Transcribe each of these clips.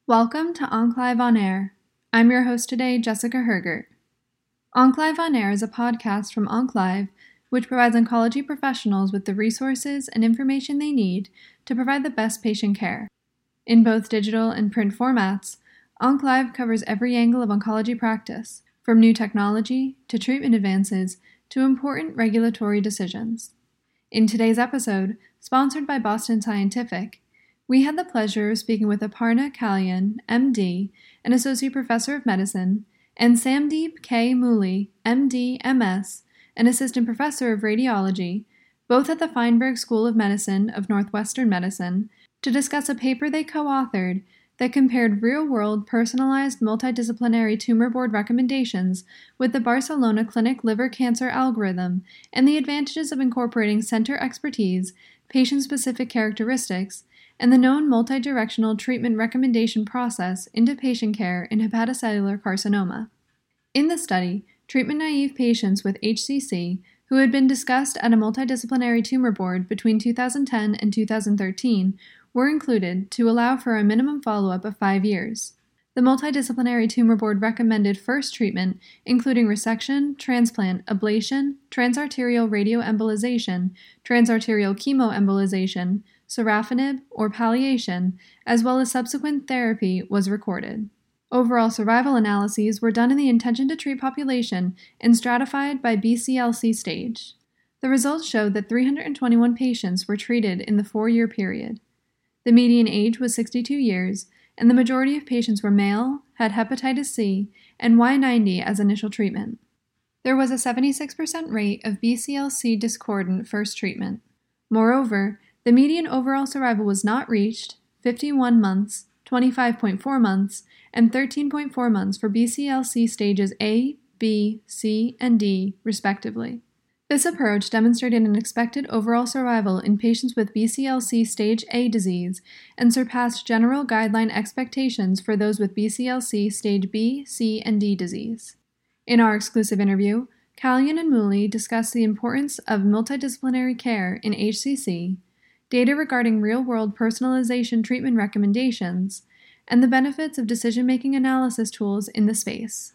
Welcome to OncLive On Air. I'm your host today, Jessica Hergert. OncLive On Air is a podcast from OncLive, which provides oncology professionals with the resources and information they need to provide the best patient care. In both digital and print formats, OncLive covers every angle of oncology practice, from new technology to treatment advances to important regulatory decisions. In today's episode, sponsored by Boston Scientific, we had the pleasure of speaking with Aparna Kalyan, MD, an Associate Professor of Medicine, and Samdeep K. Mooley, MD, MS, an Assistant Professor of Radiology, both at the Feinberg School of Medicine of Northwestern Medicine, to discuss a paper they co-authored that compared real-world personalized multidisciplinary tumor board recommendations with the Barcelona Clinic liver cancer algorithm and the advantages of incorporating center expertise, patient-specific characteristics, and the known multidirectional treatment recommendation process into patient care in hepatocellular carcinoma. In the study, treatment-naive patients with HCC who had been discussed at a multidisciplinary tumor board between 2010 and 2013 were included to allow for a minimum follow-up of 5 years. The multidisciplinary tumor board recommended first treatment, including resection, transplant, ablation, transarterial radioembolization, transarterial chemoembolization, sorafenib, or palliation, as well as subsequent therapy, was recorded. Overall survival analyses were done in the intention-to-treat population and stratified by BCLC stage. The results showed that 321 patients were treated in the 4-year period. The median age was 62 years, and the majority of patients were male, had hepatitis C, and Y90 as initial treatment. There was a 76% rate of BCLC discordant first treatment. Moreover, the median overall survival was not reached, 51 months, 25.4 months, and 13.4 months for BCLC stages A, B, C, and D, respectively. This approach demonstrated an expected overall survival in patients with BCLC stage A disease and surpassed general guideline expectations for those with BCLC stage B, C, and D disease. In our exclusive interview, Kalyan and Mooley discussed the importance of multidisciplinary care in HCC, data regarding real-world personalization treatment recommendations, and the benefits of decision-making analysis tools in the space.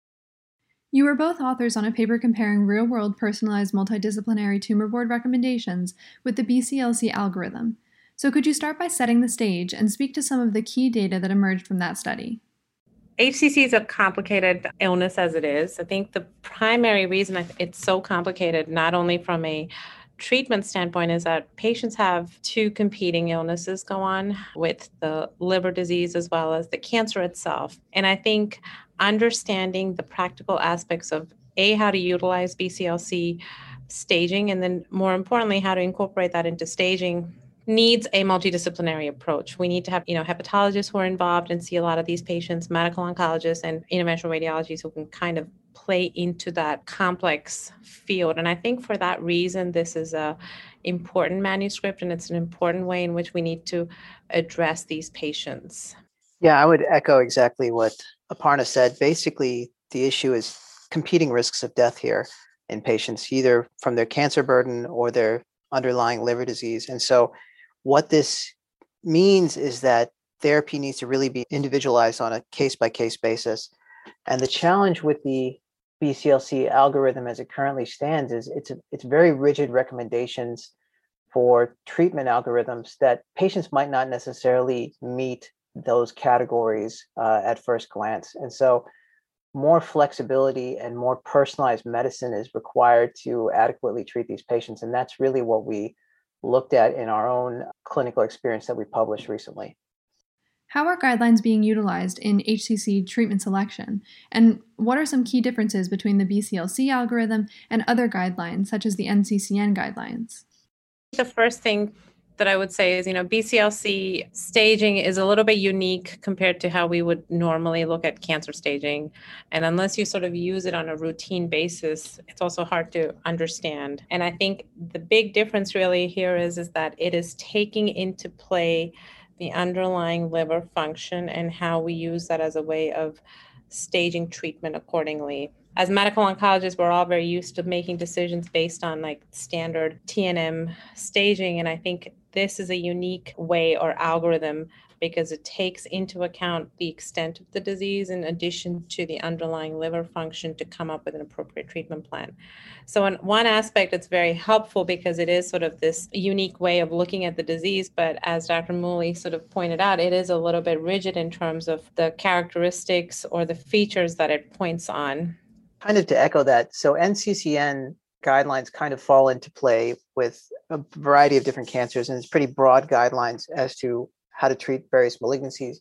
You were both authors on a paper comparing real-world personalized multidisciplinary tumor board recommendations with the BCLC algorithm. So could you start by setting the stage and speak to some of the key data that emerged from that study? HCC is a complicated illness as it is. I think the primary reason it's so complicated, not only from a treatment standpoint, is that patients have two competing illnesses go on with the liver disease as well as the cancer itself. And I think understanding the practical aspects of how to utilize BCLC staging, and then more importantly, how to incorporate that into staging needs a multidisciplinary approach. We need to have, hepatologists who are involved and see a lot of these patients, medical oncologists and interventional radiologists who can kind of play into that complex field. And I think for that reason, this is a important manuscript, and it's an important way in which we need to address these patients. Yeah, I would echo exactly what Aparna said. Basically, the issue is competing risks of death here in patients, either from their cancer burden or their underlying liver disease. And so what this means is that therapy needs to really be individualized on a case-by-case basis. And the challenge with the BCLC algorithm as it currently stands is it's very rigid recommendations for treatment algorithms that patients might not necessarily meet those categories at first glance. And so more flexibility and more personalized medicine is required to adequately treat these patients. And that's really what we looked at in our own clinical experience that we published recently. How are guidelines being utilized in HCC treatment selection? And what are some key differences between the BCLC algorithm and other guidelines, such as the NCCN guidelines? The first thing that I would say is, BCLC staging is a little bit unique compared to how we would normally look at cancer staging. And unless you sort of use it on a routine basis, it's also hard to understand. And I think the big difference really here is that it is taking into play the underlying liver function and how we use that as a way of staging treatment accordingly. As medical oncologists, we're all very used to making decisions based on like standard TNM staging. And I think this is a unique way or algorithm because it takes into account the extent of the disease in addition to the underlying liver function to come up with an appropriate treatment plan. So in one aspect, it's very helpful because it is sort of this unique way of looking at the disease. But as Dr. Mooley sort of pointed out, it is a little bit rigid in terms of the characteristics or the features that it points on. Kind of to echo that, so NCCN guidelines kind of fall into play with a variety of different cancers, and it's pretty broad guidelines as to how to treat various malignancies.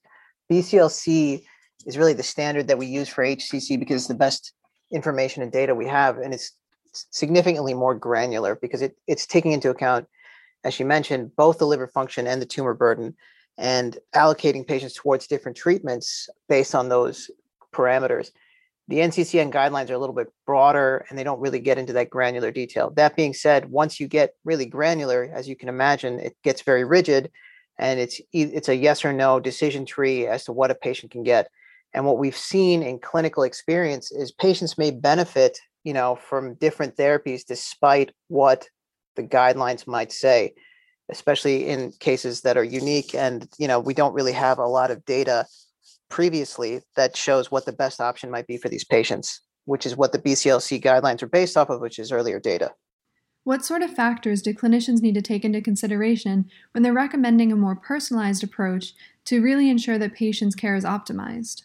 BCLC is really the standard that we use for HCC because it's the best information and data we have, and it's significantly more granular because it's taking into account, as she mentioned, both the liver function and the tumor burden, and allocating patients towards different treatments based on those parameters. The NCCN guidelines are a little bit broader and they don't really get into that granular detail. That being said, once you get really granular, as you can imagine, it gets very rigid, and it's a yes or no decision tree as to what a patient can get. And what we've seen in clinical experience is patients may benefit, from different therapies despite what the guidelines might say, especially in cases that are unique. And, we don't really have a lot of data previously that shows what the best option might be for these patients, which is what the BCLC guidelines are based off of, which is earlier data. What sort of factors do clinicians need to take into consideration when they're recommending a more personalized approach to really ensure that patients' care is optimized?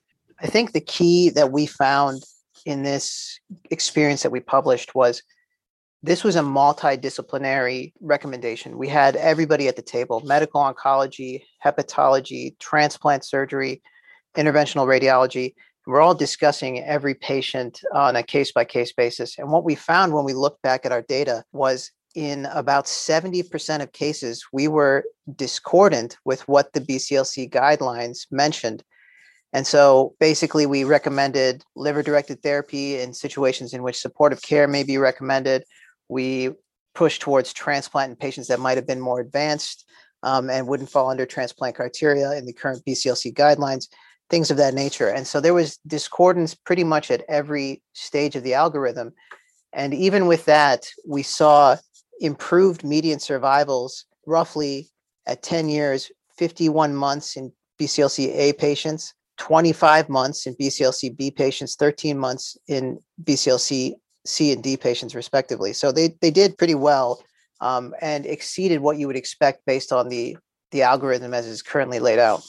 I think the key that we found in this experience that we published was this was a multidisciplinary recommendation. We had everybody at the table: medical oncology, hepatology, transplant surgery, interventional radiology. We're all discussing every patient on a case-by-case basis. And what we found when we looked back at our data was in about 70% of cases, we were discordant with what the BCLC guidelines mentioned. And so basically, we recommended liver-directed therapy in situations in which supportive care may be recommended. We pushed towards transplant in patients that might have been more advanced and wouldn't fall under transplant criteria in the current BCLC guidelines, things of that nature. And so there was discordance pretty much at every stage of the algorithm. And even with that, we saw improved median survivals roughly at 10 years, 51 months in BCLC A patients, 25 months in BCLC B patients, 13 months in BCLC C and D patients, respectively. So they did pretty well and exceeded what you would expect based on the algorithm as is currently laid out.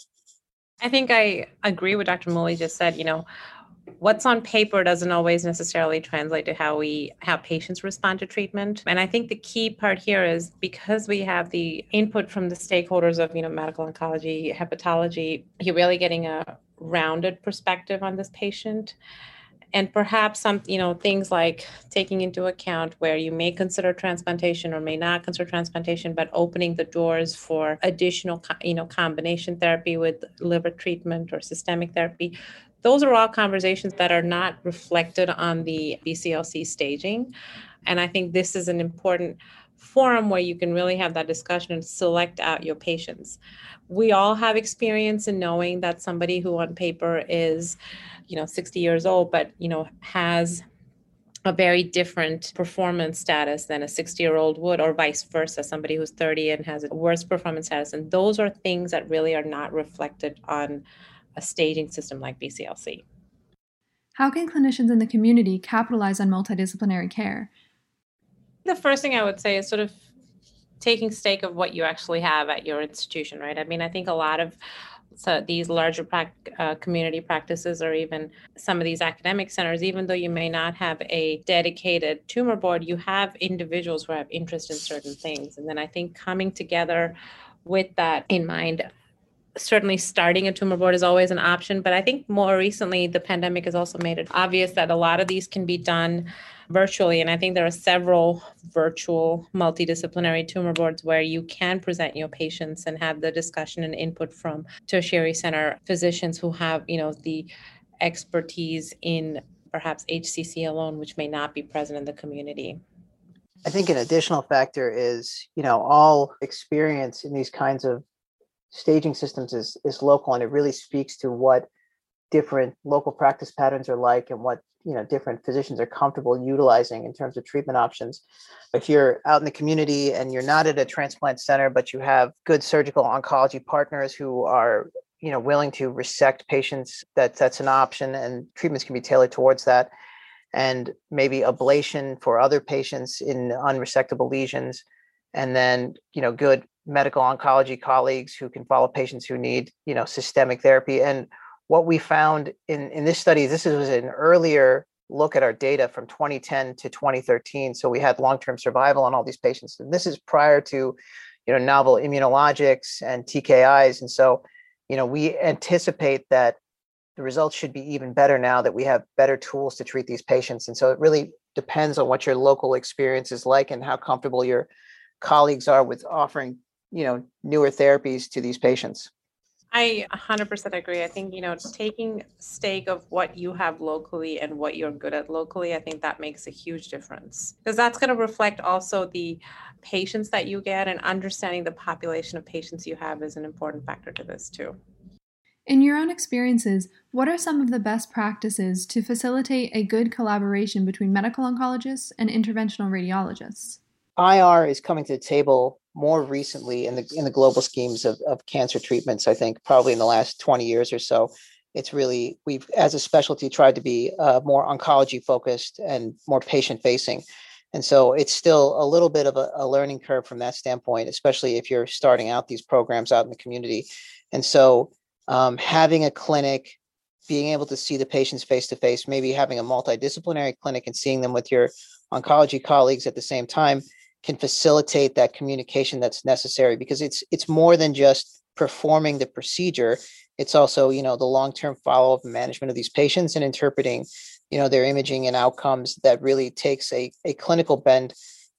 I think I agree with Dr. Mooley just said, what's on paper doesn't always necessarily translate to how patients respond to treatment. And I think the key part here is because we have the input from the stakeholders of, medical oncology, hepatology, you're really getting a rounded perspective on this patient. And perhaps some, things like taking into account where you may consider transplantation or may not consider transplantation, but opening the doors for additional, combination therapy with liver treatment or systemic therapy. Those are all conversations that are not reflected on the BCLC staging. And I think this is an important forum where you can really have that discussion and select out your patients. We all have experience in knowing that somebody who on paper is 60 years old, but, has a very different performance status than a 60-year-old would, or vice versa, somebody who's 30 and has a worse performance status. And those are things that really are not reflected on a staging system like BCLC. How can clinicians in the community capitalize on multidisciplinary care? The first thing I would say is sort of taking stake of what you actually have at your institution, right? I mean, I think a lot of these larger community practices, or even some of these academic centers, even though you may not have a dedicated tumor board, you have individuals who have interest in certain things. And then I think coming together with that in mind, certainly starting a tumor board is always an option. But I think more recently, the pandemic has also made it obvious that a lot of these can be done virtually. And I think there are several virtual multidisciplinary tumor boards where you can present your patients and have the discussion and input from tertiary center physicians who have, the expertise in perhaps HCC alone, which may not be present in the community. I think an additional factor is, all experience in these kinds of staging systems is local, and it really speaks to what different local practice patterns are like and what different physicians are comfortable utilizing in terms of treatment options. If you're out in the community and you're not at a transplant center, but you have good surgical oncology partners who are willing to resect patients, that's an option, and treatments can be tailored towards that. And maybe ablation for other patients in unresectable lesions, and then good medical oncology colleagues who can follow patients who need systemic therapy. And what we found in this study, this was an earlier look at our data from 2010 to 2013. So we had long-term survival on all these patients, and this is prior to novel immunologics and TKIs. And so we anticipate that the results should be even better now that we have better tools to treat these patients. And so it really depends on what your local experience is like and how comfortable your colleagues are with offering newer therapies to these patients. I 100% agree. I think, taking stake of what you have locally and what you're good at locally, I think that makes a huge difference, because that's going to reflect also the patients that you get, and understanding the population of patients you have is an important factor to this too. In your own experiences, what are some of the best practices to facilitate a good collaboration between medical oncologists and interventional radiologists? IR is coming to the table more recently in the global schemes of cancer treatments. I think probably in the last 20 years or so, it's really, we've as a specialty tried to be more oncology focused and more patient facing. And so it's still a little bit of a learning curve from that standpoint, especially if you're starting out these programs out in the community. And so having a clinic, being able to see the patients face to face, maybe having a multidisciplinary clinic and seeing them with your oncology colleagues at the same time, can facilitate that communication that's necessary, because it's more than just performing the procedure. It's also, the long-term follow-up and management of these patients and interpreting, their imaging and outcomes that really takes a clinical bend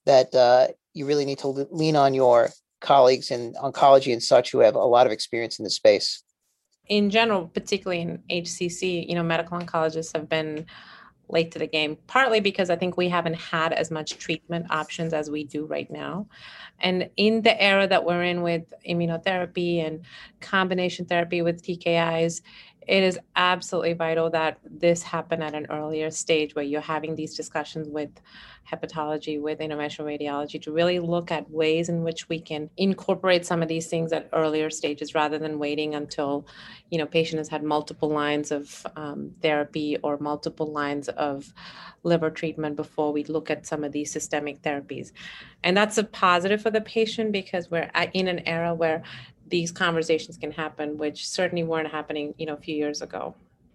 that you really need to lean on your colleagues in oncology and such who have a lot of experience in the space. In general, particularly in HCC, medical oncologists have been late to the game, partly because I think we haven't had as much treatment options as we do right now. And in the era that we're in with immunotherapy and combination therapy with TKIs, it is absolutely vital that this happen at an earlier stage, where you're having these discussions with hepatology, with interventional radiology, to really look at ways in which we can incorporate some of these things at earlier stages, rather than waiting until, patient has had multiple lines of therapy or multiple lines of liver treatment before we look at some of these systemic therapies. And that's a positive for the patient, because we're in an era where these conversations can happen, which certainly weren't happening, a few years ago.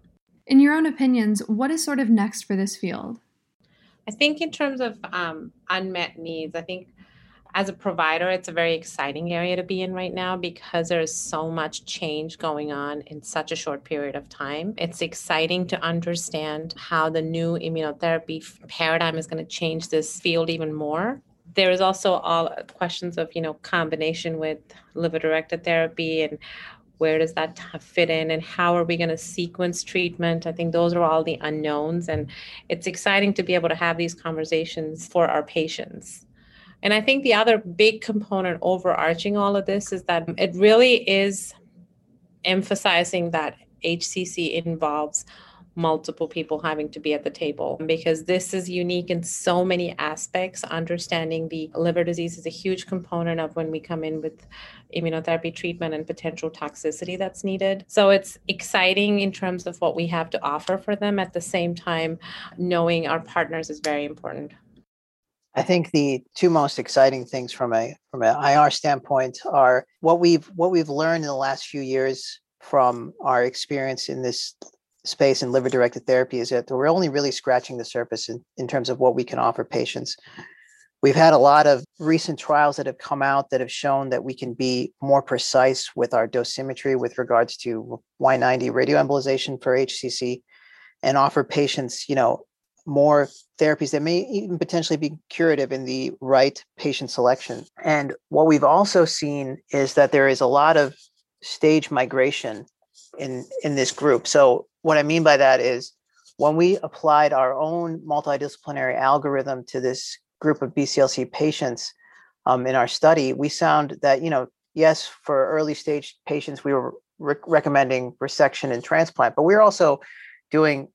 In your own opinions, what is sort of next for this field? I think in terms of unmet needs, I think as a provider, it's a very exciting area to be in right now, because there is so much change going on in such a short period of time. It's exciting to understand how the new immunotherapy paradigm is going to change this field even more. There is also all questions of, combination with liver-directed therapy, and where does that fit in, and how are we going to sequence treatment? I think those are all the unknowns, and it's exciting to be able to have these conversations for our patients. And I think the other big component overarching all of this is that it really is emphasizing that HCC involves multiple people having to be at the table, because this is unique in so many aspects. Understanding the liver disease is a huge component of when we come in with immunotherapy treatment and potential toxicity that's needed. So it's exciting in terms of what we have to offer for them. At the same time, knowing our partners is very important. I think the two most exciting things from an IR standpoint are what we've learned in the last few years from our experience in this space in liver-directed therapy, is that we're only really scratching the surface in terms of what we can offer patients. We've had a lot of recent trials that have come out that have shown that we can be more precise with our dosimetry with regards to Y90 radioembolization for HCC, and offer patients, more therapies that may even potentially be curative in the right patient selection. And what we've also seen is that there is a lot of stage migration in this group. So what I mean by that is, when we applied our own multidisciplinary algorithm to this group of BCLC patients in our study, we found that, yes, for early stage patients, we were recommending resection and transplant, but we were also doing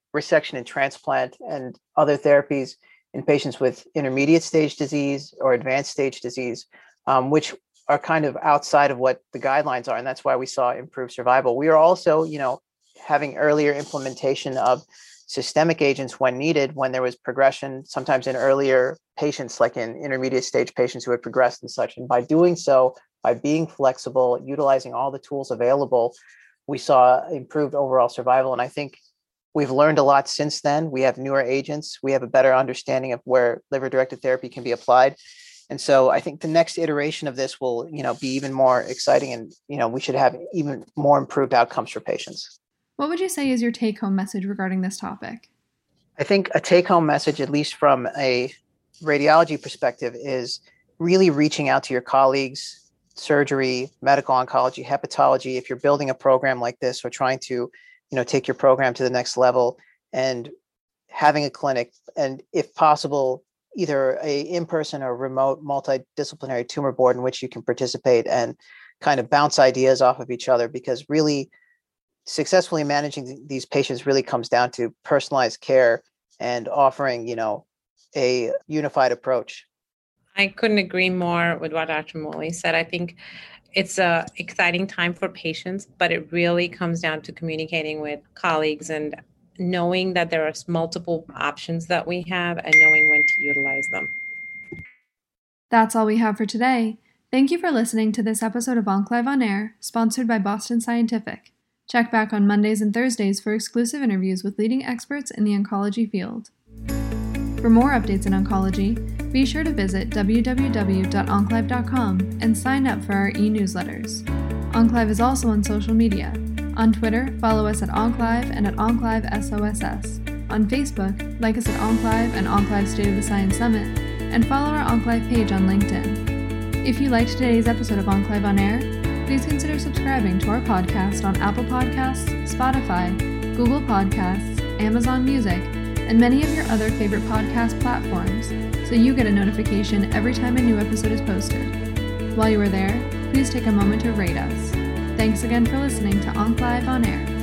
resection and transplant and other therapies in patients with intermediate stage disease or advanced stage disease, which are kind of outside of what the guidelines are. And that's why we saw improved survival. We are also, having earlier implementation of systemic agents when needed, when there was progression, sometimes in earlier patients, like in intermediate stage patients who had progressed and such. And by doing so, by being flexible, utilizing all the tools available, we saw improved overall survival. And I think we've learned a lot since then. We have newer agents. We have a better understanding of where liver-directed therapy can be applied. And so I think the next iteration of this will, be even more exciting, and, we should have even more improved outcomes for patients. What would you say is your take-home message regarding this topic? I think a take-home message, at least from a radiology perspective, is really reaching out to your colleagues, surgery, medical oncology, hepatology, if you're building a program like this or trying to, take your program to the next level, and having a clinic, and if possible, either a in-person or remote multidisciplinary tumor board in which you can participate and kind of bounce ideas off of each other, because really successfully managing these patients really comes down to personalized care and offering, a unified approach. I couldn't agree more with what Dr. Moley said. I think it's an exciting time for patients, but it really comes down to communicating with colleagues and knowing that there are multiple options that we have and knowing when to utilize them. That's all we have for today. Thank you for listening to this episode of OncLive on Air, sponsored by Boston Scientific. Check back on Mondays and Thursdays for exclusive interviews with leading experts in the oncology field. For more updates in oncology, be sure to visit www.onclive.com and sign up for our e-newsletters. OncLive is also on social media. On Twitter, follow us at OncLive and at OncLiveSOSS. On Facebook, like us at OncLive and OncLive State of the Science Summit, and follow our OncLive page on LinkedIn. If you liked today's episode of OncLive on Air, please consider subscribing to our podcast on Apple Podcasts, Spotify, Google Podcasts, Amazon Music, and many of your other favorite podcast platforms, so you get a notification every time a new episode is posted. While you are there, please take a moment to rate us. Thanks again for listening to OncLive on Air.